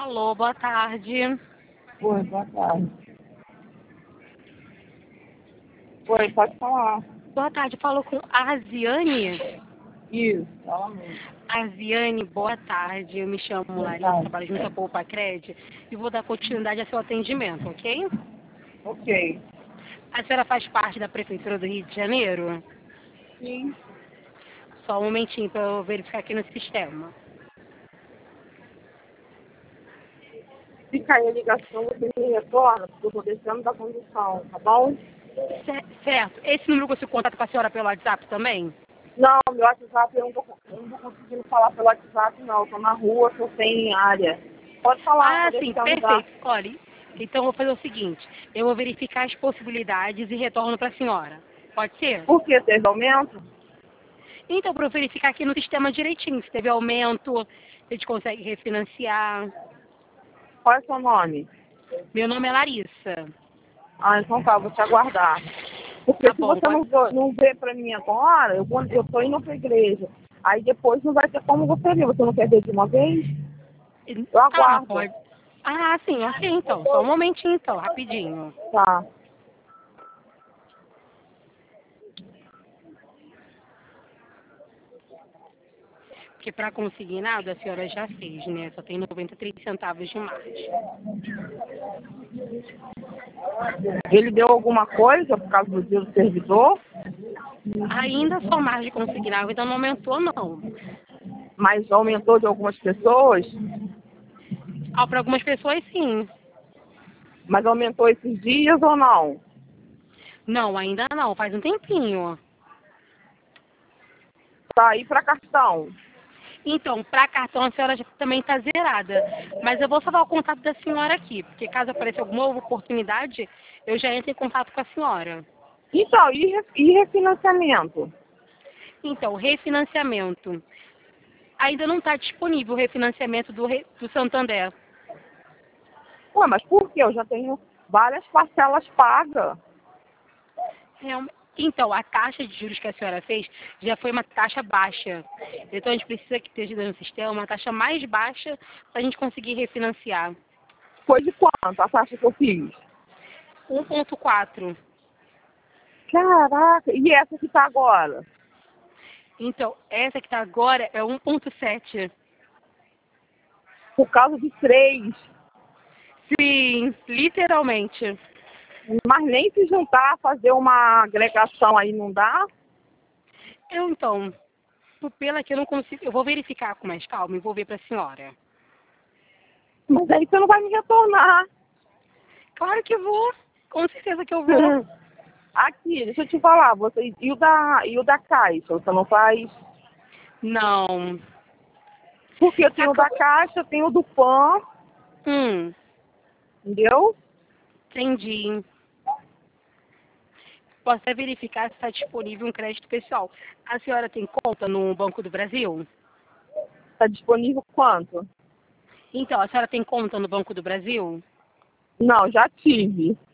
Alô, boa tarde. Oi, boa tarde. Oi, pode falar. Boa tarde, falo com a Arziane. Isso, ela mesmo. Arziane, boa tarde. Eu me chamo Boa Larissa, tarde. trabalho junto à Poupa Cred e vou dar continuidade ao seu atendimento, ok? Ok. A senhora faz parte da Prefeitura do Rio de Janeiro? Sim. Só um momentinho para eu verificar aqui no sistema. Se cair a ligação, você me retorna, porque eu estou descendo da condução, tá bom? Certo. Esse número que eu contato com a senhora pelo WhatsApp também? Não, meu WhatsApp eu não tô conseguindo falar pelo WhatsApp, não. Eu tô na rua, tô sem área. Pode falar, Ah, pode sim, deixar mudar. perfeito. Olha, então eu vou fazer o seguinte, eu vou verificar as possibilidades e retorno para a senhora. Pode ser? Por que teve aumento? Então, para eu verificar aqui no sistema direitinho, se teve aumento, se a gente consegue refinanciar. Qual é o seu nome? Meu nome é Larissa. Ah, então tá, vou te aguardar. Porque Tá se bom, você não vê pra mim agora, eu tô indo pra igreja. Aí depois não vai ter como você ver. Você não quer ver de uma vez? Eu Ah, aguardo. pode. Ah, sim, ok, então. Só um momentinho, então, rapidinho. Tá. Porque para conseguir nada, a senhora já fez, né? Só tem 93 centavos de margem. Ele deu alguma coisa por causa do dia do servidor, Ainda só margem consignável, então não aumentou, não. mas aumentou de algumas pessoas, Ah, para algumas pessoas, sim. mas aumentou esses dias ou não? Não, ainda não, faz um tempinho. Tá aí para cartão. Então, para cartão a senhora já também está zerada. Mas eu vou salvar o contato da senhora aqui, porque caso apareça alguma oportunidade, eu já entro em contato com a senhora. Então, e refinanciamento? Então, refinanciamento. Ainda não está disponível o refinanciamento do Santander. Ué, mas por quê? Eu já tenho várias parcelas pagas. Então, a taxa de juros que a senhora fez já foi uma taxa baixa. Então, a gente precisa que esteja no sistema uma taxa mais baixa para a gente conseguir refinanciar. Foi de quanto a taxa que eu fiz? 1,4. Caraca, e essa que tá agora? Então, essa que está agora é 1,7. Por causa de 3. Sim, literalmente. Mas nem se juntar, fazer uma agregação aí não dá? Então, por pela que eu não consigo, eu vou verificar com mais calma e vou ver para a senhora. Mas aí você não vai me retornar. Claro que vou, com certeza que eu vou. Aqui, deixa eu te falar, e o da Caixa, você não faz? Não. Porque eu tenho o da Acabou. Caixa, eu tenho o do PAN, Hum, entendeu? entendi. Posso até verificar se está disponível um crédito pessoal. A senhora tem conta no Banco do Brasil? Tá disponível quanto? Então, a senhora tem conta no Banco do Brasil? Não, já tive.